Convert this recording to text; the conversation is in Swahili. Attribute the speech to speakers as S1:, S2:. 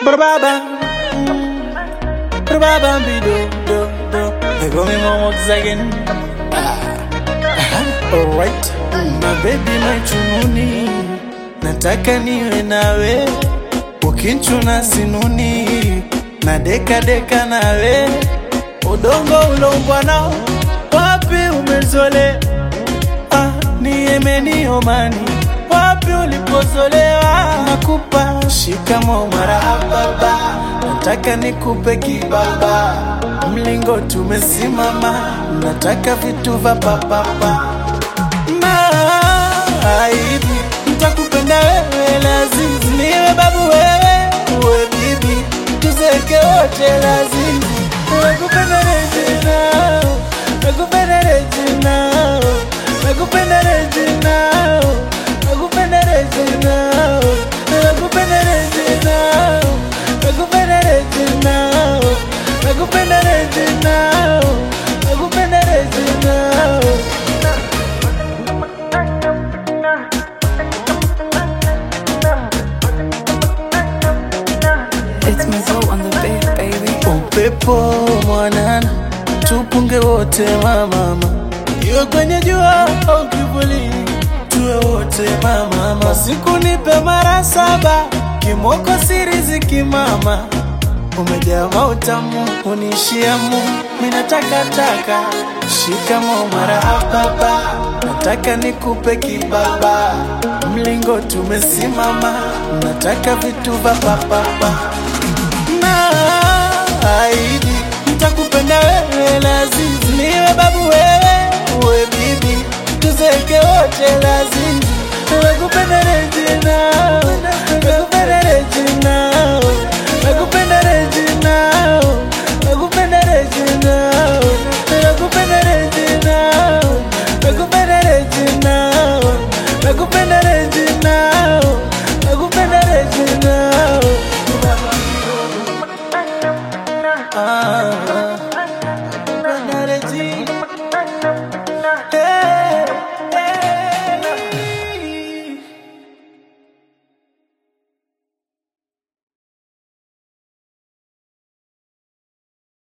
S1: Brababa, brababa bido do do. They call me Momo Zagen. Alright, my baby my chununi. Nataka niwe nawe, ukinchuna sinuni. Na deka deka nawe, udongo ulombwa nao. Wapi umezole, nieme omani. Wapi ulipozolewa, nakupa shikamo marahaba. Nataka nikupe kibaba, mlingo tumesimama. Nataka vitu va papapa. Aibi, nitakupenda wewe lazima. Niwe babu wewe, uwe bibi. Tuzeke wote lazima. Nakupenda Regina, nakupenda Regina, nakupenda Regina, nakupenda Regina, nakupenda Regina, nakupenda Regina, nakupenda Regina, nakupenda Regina.
S2: It's Mazo on the beat, baby.
S1: Upepo mwanana, tupunge wote mama. Iwe kwenye jua au kivuli, tuwe wote mama. Siku nipe mara 7, kimoko siriziki mama. Umejaa mautamu, unishia mu. Minataka taka, shikamo marahaba. Nataka nikupe kibaba, mlingo tumesimama. Nataka vitu va papapa. Aibi, nitakupenda wewe lazima. Niwe babu wewe, uwe bibi. Tuzeke wote lazima. Nakupenda Regina, nakupenda Regina.